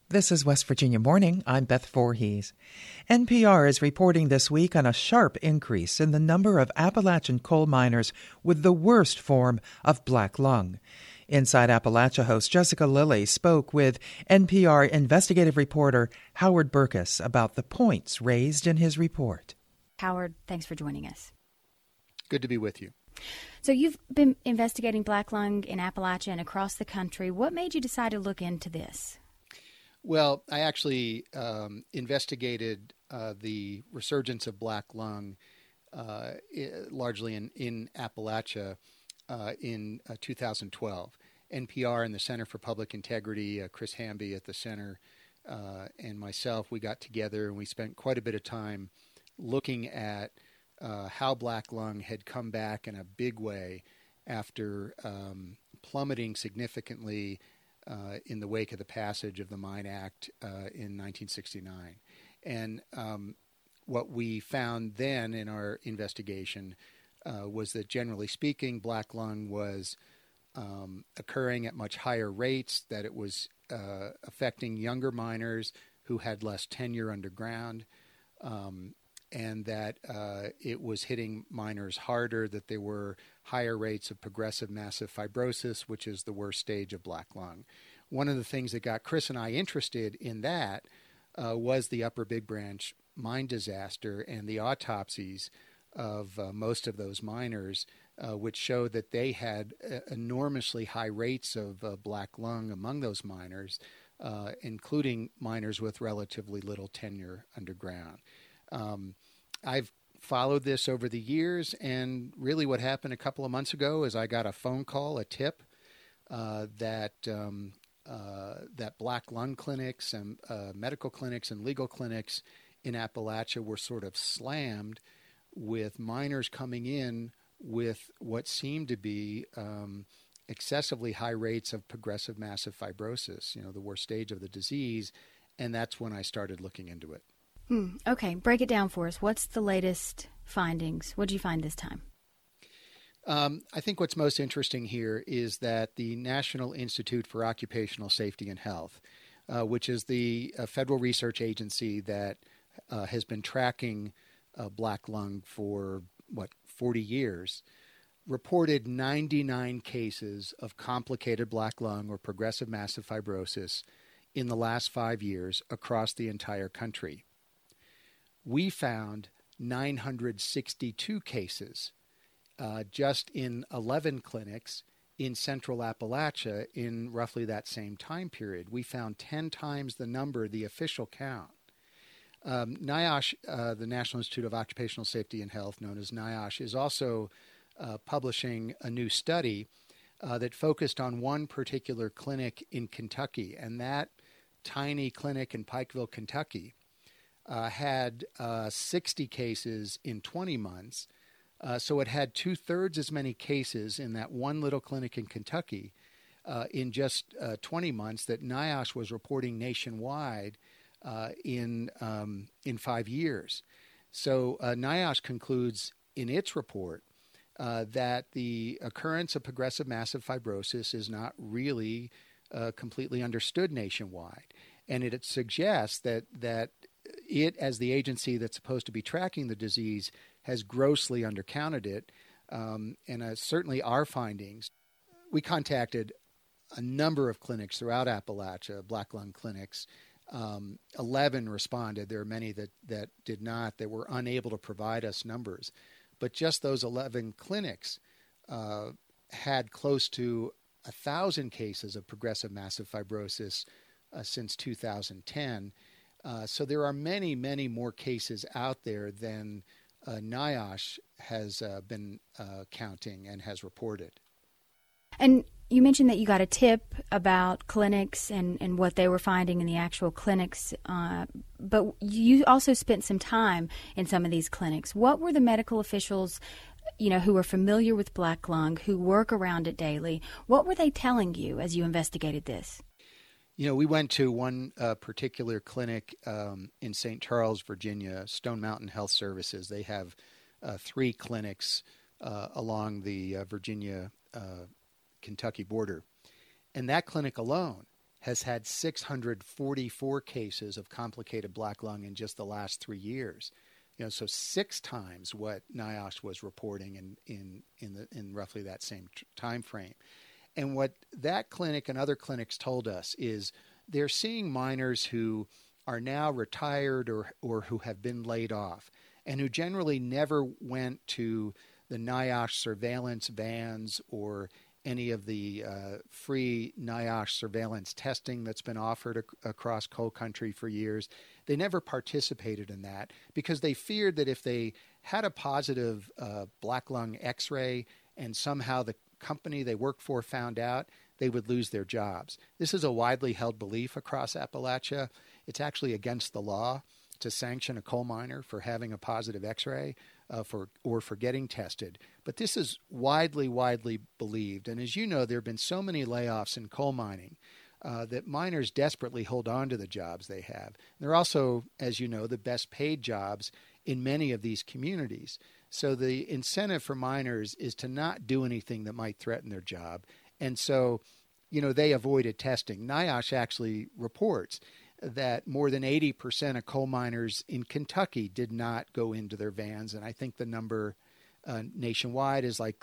This is West Virginia Morning. I'm Beth Voorhees. NPR is reporting this week on a sharp increase in the number of Appalachian coal miners with the worst form of black lung. Inside Appalachia host Jessica Lilly spoke with NPR investigative reporter Howard Burkus about the points raised in his report. Howard, thanks for joining us. Good to be with you. So you've been investigating black lung in Appalachia and across the country. What made you decide to look into this? Well, I actually investigated the resurgence of black lung largely in Appalachia in 2012. NPR and the Center for Public Integrity, Chris Hamby at the center, and myself, we got together and we spent quite a bit of time looking at how black lung had come back in a big way after plummeting significantly in the wake of the passage of the Mine Act in 1969. And what we found then in our investigation was that, generally speaking, black lung was occurring at much higher rates, that it was affecting younger miners who had less tenure underground, and that it was hitting miners harder, that there were higher rates of progressive massive fibrosis, which is the worst stage of black lung. One of the things that got Chris and I interested in that was the Upper Big Branch mine disaster and the autopsies of most of those miners, which showed that they had enormously high rates of black lung among those miners, including miners with relatively little tenure underground. I've followed this over the years, and really what happened a couple of months ago is I got a phone call, a tip, that black lung clinics and medical clinics and legal clinics in Appalachia were sort of slammed with miners coming in with what seemed to be excessively high rates of progressive massive fibrosis, the worst stage of the disease, and that's when I started looking into it. Okay, break it down for us. What's the latest findings? What did you find this time? I think what's most interesting here is that the National Institute for Occupational Safety and Health, which is the federal research agency that has been tracking black lung for, 40 years, reported 99 cases of complicated black lung or progressive massive fibrosis in the last 5 years across the entire country. We found 962 cases just in 11 clinics in central Appalachia in roughly that same time period. We found 10 times the number, the official count. NIOSH, the National Institute of Occupational Safety and Health, known as NIOSH, is also publishing a new study that focused on one particular clinic in Kentucky, and that tiny clinic in Pikeville, Kentucky, had 60 cases in 20 months. So it had 2/3 as many cases in that one little clinic in Kentucky in just 20 months that NIOSH was reporting nationwide in 5 years. So NIOSH concludes in its report that the occurrence of progressive massive fibrosis is not really completely understood nationwide. And it suggests that it, as the agency that's supposed to be tracking the disease, has grossly undercounted it. And certainly our findings, we contacted a number of clinics throughout Appalachia, black lung clinics. 11 responded. There are many that did not, that were unable to provide us numbers. But just those 11 clinics had close to 1,000 cases of progressive massive fibrosis since 2010. So there are many, many more cases out there than NIOSH has been counting and has reported. And you mentioned that you got a tip about clinics and what they were finding in the actual clinics, but you also spent some time in some of these clinics. What were the medical officials, who are familiar with black lung, who work around it daily, what were they telling you as you investigated this? We went to one particular clinic in St. Charles, Virginia, Stone Mountain Health Services. They have 3 clinics along the Virginia Kentucky border. And that clinic alone has had 644 cases of complicated black lung in just the last 3 years. So 6 times what NIOSH was reporting in roughly that same time frame. And what that clinic and other clinics told us is they're seeing miners who are now retired or who have been laid off and who generally never went to the NIOSH surveillance vans or any of the free NIOSH surveillance testing that's been offered across coal country for years. They never participated in that because they feared that if they had a positive black lung x-ray and somehow the company they worked for found out, they would lose their jobs. This is a widely held belief across Appalachia. It's actually against the law to sanction a coal miner for having a positive x-ray for getting tested. But this is widely believed. And as you know, there have been so many layoffs in coal mining that miners desperately hold on to the jobs they have. They're also, as you know, the best paid jobs in many of these communities. So the incentive for miners is to not do anything that might threaten their job. And so, they avoided testing. NIOSH actually reports that more than 80% of coal miners in Kentucky did not go into their vans. And I think the number nationwide is like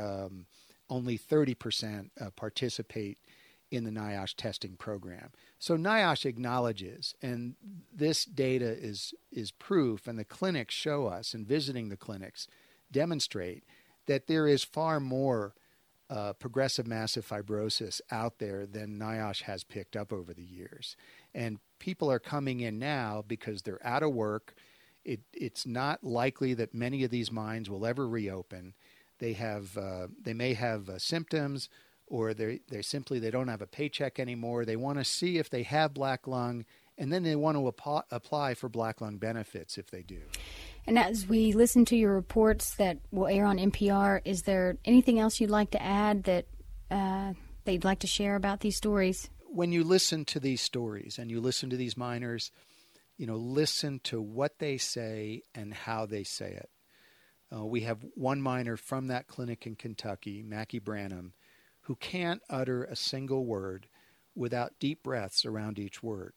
only 30% participate in the NIOSH testing program. So NIOSH acknowledges, and this data is proof, and the clinics show us, and visiting the clinics demonstrate that there is far more progressive massive fibrosis out there than NIOSH has picked up over the years. And people are coming in now because they're out of work. It's not likely that many of these mines will ever reopen. They may have symptoms, or they don't have a paycheck anymore. They want to see if they have black lung, and then they want to apply for black lung benefits if they do. And as we listen to your reports that will air on NPR, is there anything else you'd like to add that you'd like to share about these stories? When you listen to these stories and you listen to these miners, listen to what they say and how they say it. We have one miner from that clinic in Kentucky, Mackie Branham, who can't utter a single word without deep breaths around each word.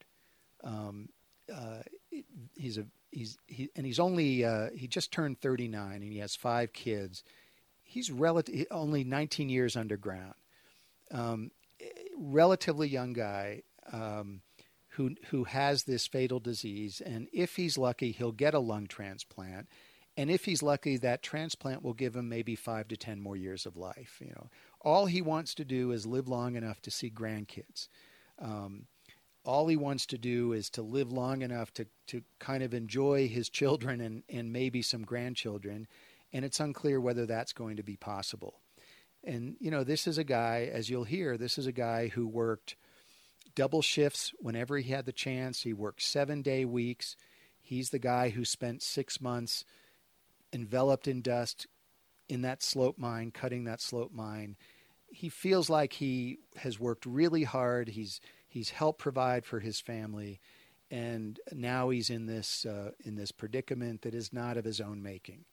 He just turned 39 and he has 5 kids. He's only 19 years underground. Relatively young guy who has this fatal disease, and if he's lucky, he'll get a lung transplant. And if he's lucky, that transplant will give him maybe 5 to 10 more years of life. All he wants to do is live long enough to see grandkids. All he wants to do is to live long enough to kind of enjoy his children and maybe some grandchildren. And it's unclear whether that's going to be possible. And, this is a guy, as you'll hear, this is a guy who worked double shifts whenever he had the chance. He worked 7-day weeks. He's the guy who spent 6 months enveloped in dust in that slope mine, cutting that slope mine. He feels like he has worked really hard. He's helped provide for his family, and now he's in this predicament that is not of his own making.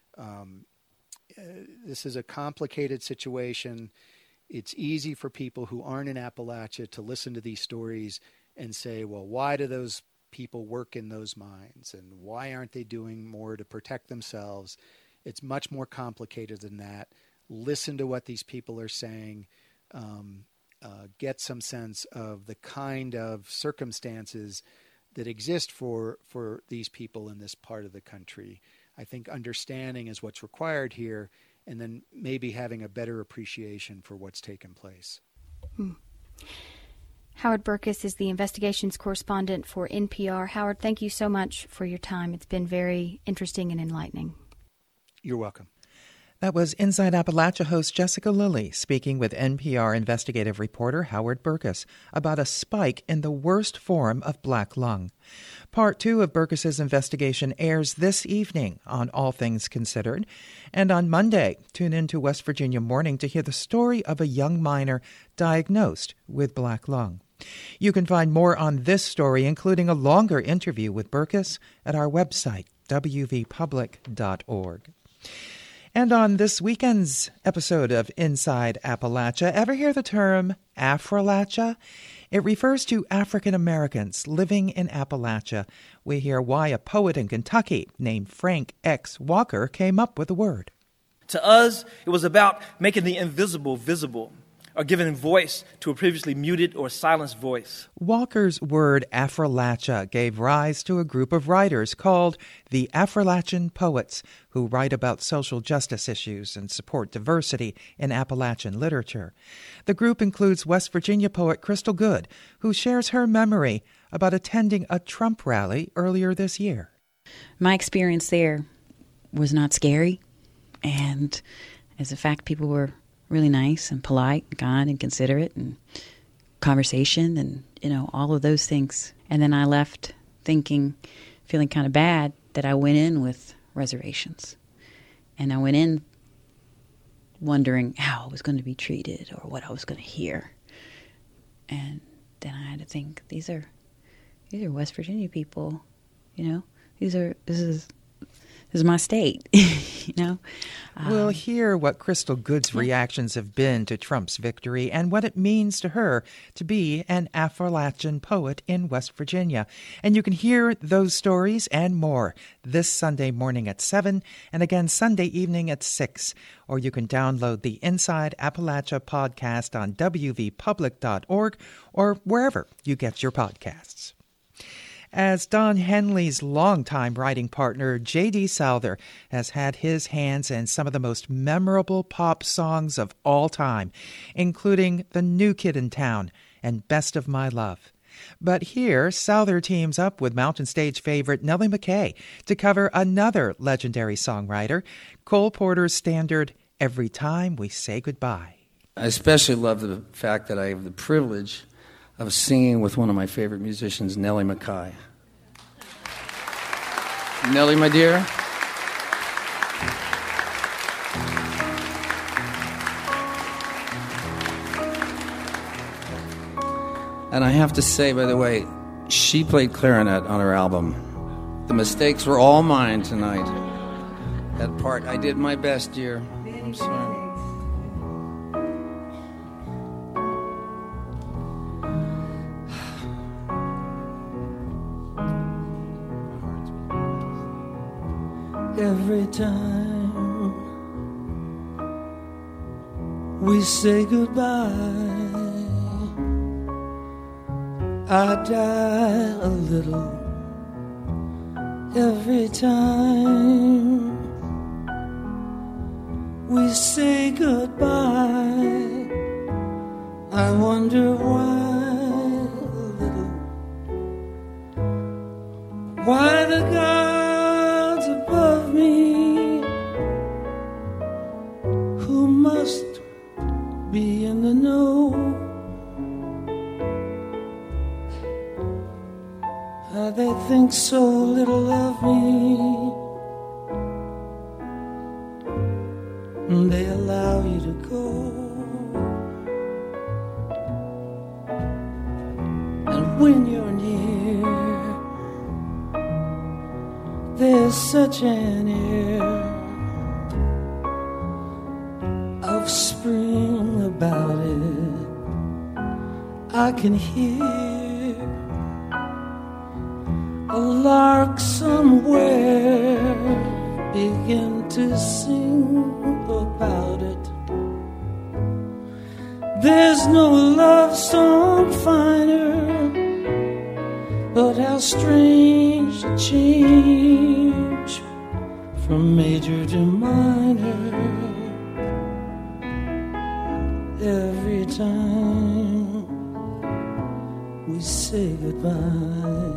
This is a complicated situation. It's easy for people who aren't in Appalachia to listen to these stories and say, well, why do those people work in those mines, and why aren't they doing more to protect themselves? It's much more complicated than that. Listen to what these people are saying. Get some sense of the kind of circumstances that exist for these people in this part of the country. I think understanding is what's required here, and then maybe having a better appreciation for what's taken place. Howard Burkus is the investigations correspondent for NPR. Howard, thank you so much for your time. It's been very interesting and enlightening. You're welcome. That was Inside Appalachia host Jessica Lilly speaking with NPR investigative reporter Howard Burkus about a spike in the worst form of black lung. Part 2 of Burkus's investigation airs this evening on All Things Considered. And on Monday, tune in to West Virginia Morning to hear the story of a young miner diagnosed with black lung. You can find more on this story, including a longer interview with Burkus, at our website, wvpublic.org. And on this weekend's episode of Inside Appalachia, ever hear the term Afralachia? It refers to African Americans living in Appalachia. We hear why a poet in Kentucky named Frank X. Walker came up with the word. To us, it was about making the invisible visible, or giving voice to a previously muted or silenced voice. Walker's word Affrilacha gave rise to a group of writers called the Affrilachian Poets, who write about social justice issues and support diversity in Appalachian literature. The group includes West Virginia poet Crystal Good, who shares her memory about attending a Trump rally earlier this year. My experience there was not scary, and as a fact, people were really nice and polite and kind and considerate and conversation and, all of those things. And then I left feeling kind of bad that I went in with reservations. And I went in wondering how I was going to be treated or what I was going to hear. And then I had to think, these are West Virginia people, this is my state, We'll hear what Crystal Good's reactions have been to Trump's victory and what it means to her to be an Affrilachian poet in West Virginia. And you can hear those stories and more this Sunday morning at 7 and again Sunday evening at 6. Or you can download the Inside Appalachia podcast on wvpublic.org or wherever you get your podcasts. As Don Henley's longtime writing partner, J.D. Souther, has had his hands in some of the most memorable pop songs of all time, including The New Kid in Town and Best of My Love. But here, Souther teams up with Mountain Stage favorite Nellie McKay to cover another legendary songwriter, Cole Porter's standard, Every Time We Say Goodbye. I especially love the fact that I have the privilege of singing with one of my favorite musicians, Nellie McKay. Nellie, my dear. And I have to say, by the way, she played clarinet on her album. The mistakes were all mine tonight. That part, I did my best, dear. I'm sorry. Every time we say goodbye, I die a little. Every time we say goodbye, I wonder why a little. Why the gods above me, who must be in the know, how they think so little of me, and they allow you to go. And when you're near, there's such an air of spring about it. I can hear a lark somewhere begin to sing about it. There's no love song finer, but how strange the change from major to minor. Every time we say goodbye,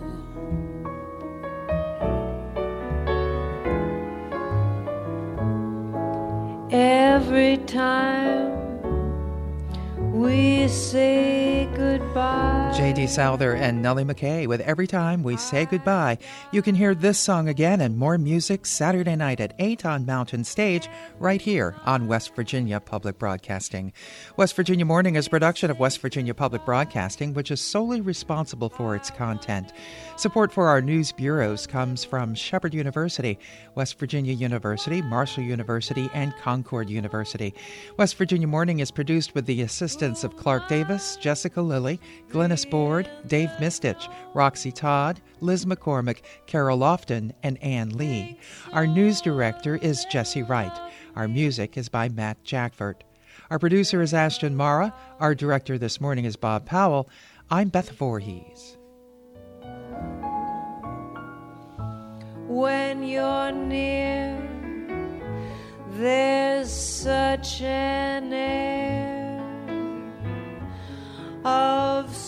every time we say goodbye, J.D. Souther and Nellie McKay with Every Time We Say Goodbye. You can hear this song again and more music Saturday night at 8 on Mountain Stage, right here on West Virginia Public Broadcasting. West Virginia Morning is a production of West Virginia Public Broadcasting, which is solely responsible for its content. Support for our news bureaus comes from Shepherd University, West Virginia University, Marshall University, and Concord University. West Virginia Morning is produced with the assistance of Clark Davis, Jessica Lilly, Glennis Board, Dave Mistich, Roxy Todd, Liz McCormick, Carol Lofton, and Ann Lee. Our news director is Jesse Wright. Our music is by Matt Jackford. Our producer is Ashton Mara. Our director this morning is Bob Powell. I'm Beth Voorhees. When you're near, there's such an air of